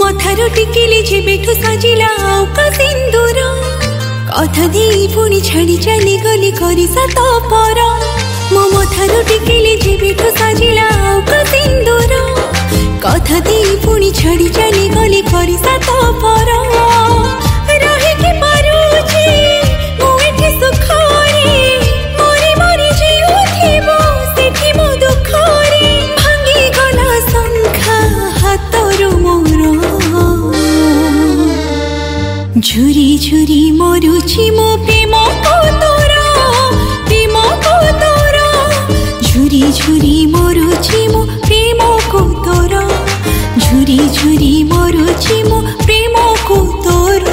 मथार टिकिले जेबेठु सजिला आउका सिंदूर कथा दे पुणी छाड़ी चली गली करी सात पर मो मथार टिकिले जेबेठु सजिला आउका सिंदूर कथा दे पुणी छाड़ी चली गली करी सात पर रहे के पारुची मो एठी सुखरे मोरे मोरे जीउथिबो सेठी मो दुखरे भांगी गला संखा हातरो मोर झुरी झुरी मरुची मो प्रेम को तोरा झुरी झुरी मरुची मो प्रेम को तोरा झुरी झुरी मरुची मो प्रेम को तोरा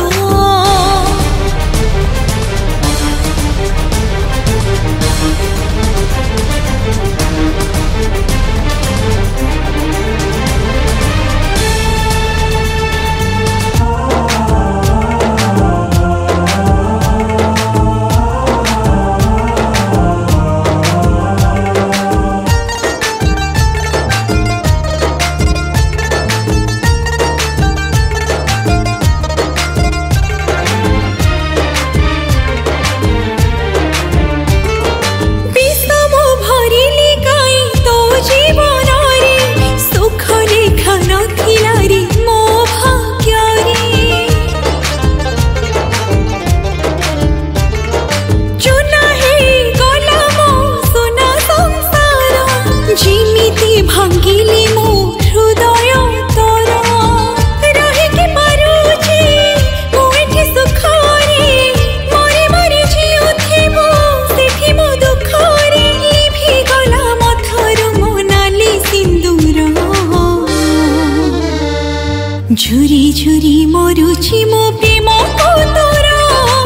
झुरी झुरी मरुची मो प्रेम को तोरा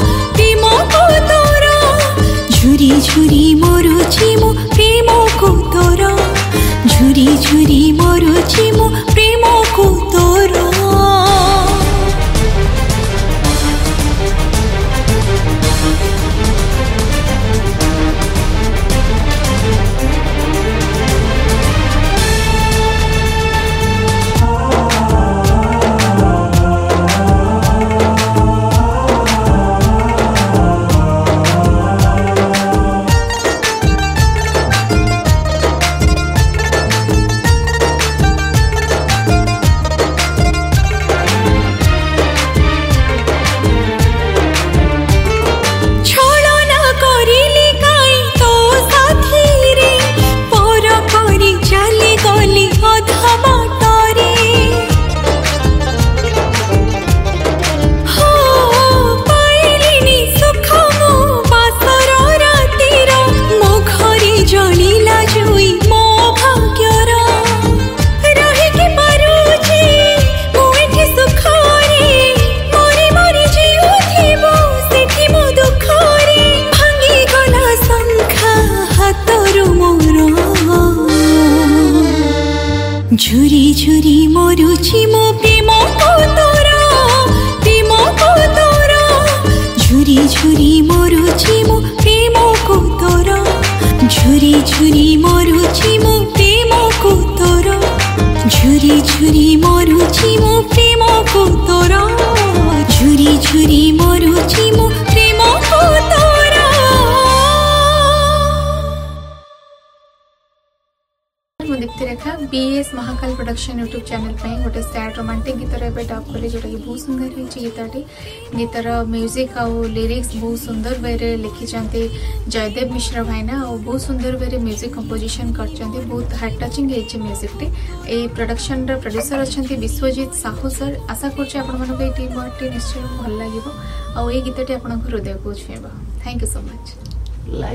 झुरी झुरी मरुची मो प्रेम को तोरा झुरी झुरी मरुची मो प्रेम को तोरा झुरी झुरी मरुची मो प्रेम को तोरा झुरी झुरी मरुची मो प्रेम को तोरा झुरी झुरी मरुची मो प्रेम को तोरा झुरी झुरी मरुची मो प्रेम को तोरा झुरी झुरी मरुची मो प्रेम को तोरा Dipti Rekha BS Mahakal production YouTube channel पे गोटे सैड रोमांटिक गीतर एवं डब कली जोटा कि बहुत सुंदर होती गीतटी गीतर म्यूजिक आउ लिरिक्स बहुत सुंदर वे लिखिं जयदेव मिश्र भाईना और बहुत सुंदर वे म्यूजिक कंपोजिशन कर बहुत हार्ट टचिंग है म्यूजिक टी प्रोडक्शन प्रोड्यूसर अच्छा विश्वजीत साहू सर आशा कर निश्चय भल लगे और ये गीतटी आप हृदय को छुएब। Thank you so much.